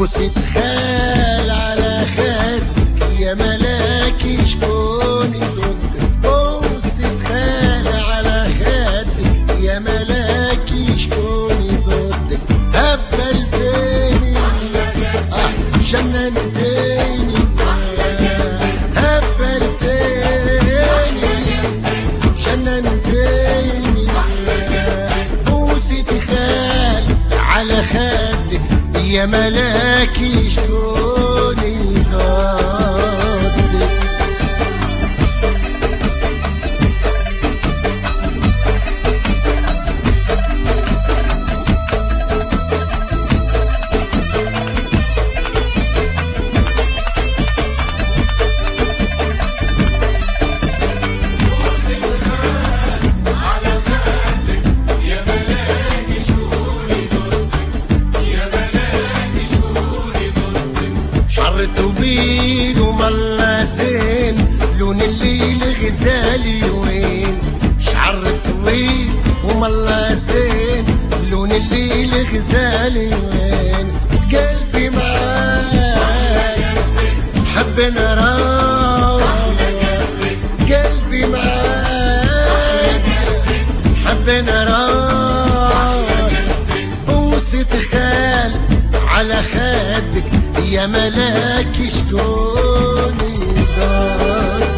بوسة خال على خدك يا ملاكي شكوني ضدك. بوسة خال على خدك يا ملاكي شكوني ضدك. هبلتني جننتني هبلتني جننتني. بوسة خال على خدك يا ملاكي شكوني ضدك. طويل وملاسين لون الليل غزالي وين. شعر طويل وملاسين لون الليل غزالي وين. قلبي معاك حب نراك. قلبي معاك حب نراك. بوسة خال على خدك يا ملاكي شكوني ضدك.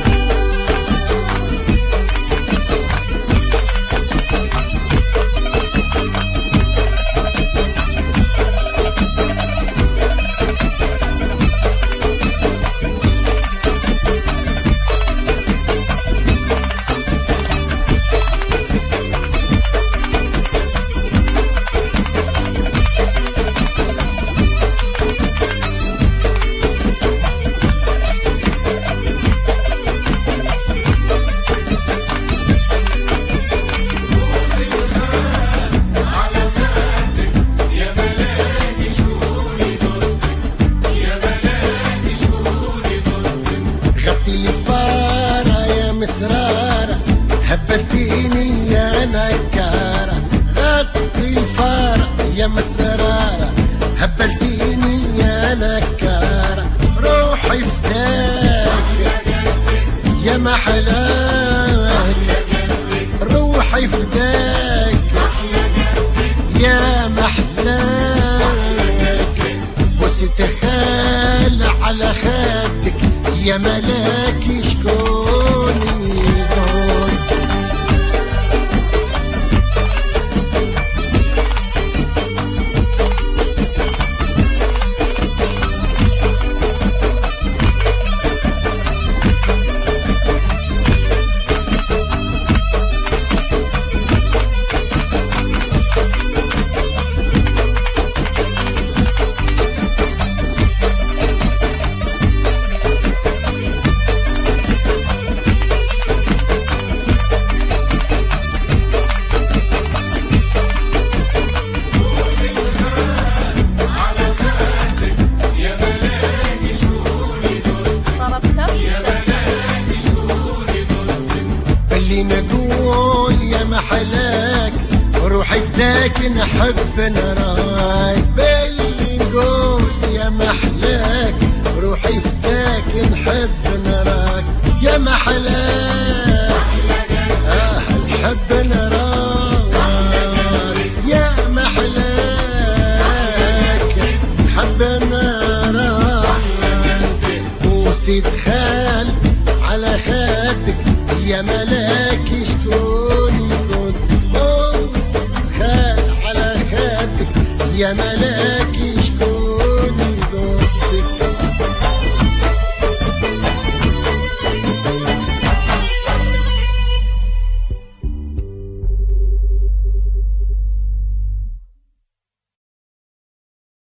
الفارة يا مسرارة هبلتيني يا نكارة. غطي الفارة يا مسرارة هبلتيني يا نكارة. روحي فداك يا محلاك. روحي فداك يا محلاك. بوسة خال على خدك يا ملاكي شكوني ضدك. نقول يا محلاك روحي فداك نحب نراك. باللي نقول يا محلاك روحي فداك نحب نراك. يا محلاك نحب نراك. يا محلاك نحب نراك. بوسة خال على خدك يا ملاكي شكوني ضدك. بوسة خال على خدك يا ملاكي